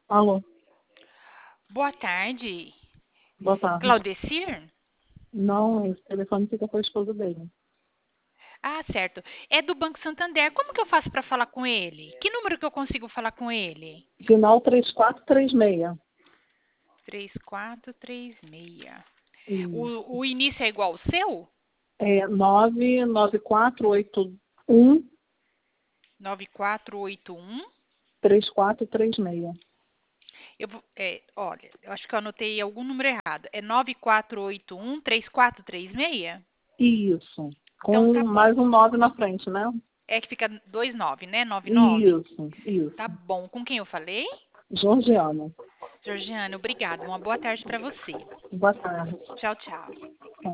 Alô, Boa tarde. boa tarde. Claudecir? Não, esse telefone fica com a esposa dele. Ah, certo. É do Banco Santander. Como que eu faço para falar com ele? Que número que eu consigo falar com ele? Final 3436. 3436. Isso. O início é igual ao seu? É 99481 9481. 3436. Olha, eu acho que eu anotei algum número errado. É 9481-3436? Isso. Então tá Com bom. mais um 9 na frente, né? É que fica 29, né? 99? Isso, Tá isso. bom. Com quem eu falei? Georgiana. Georgiana, obrigada. Uma boa tarde para você. Boa tarde. Tchau, tchau.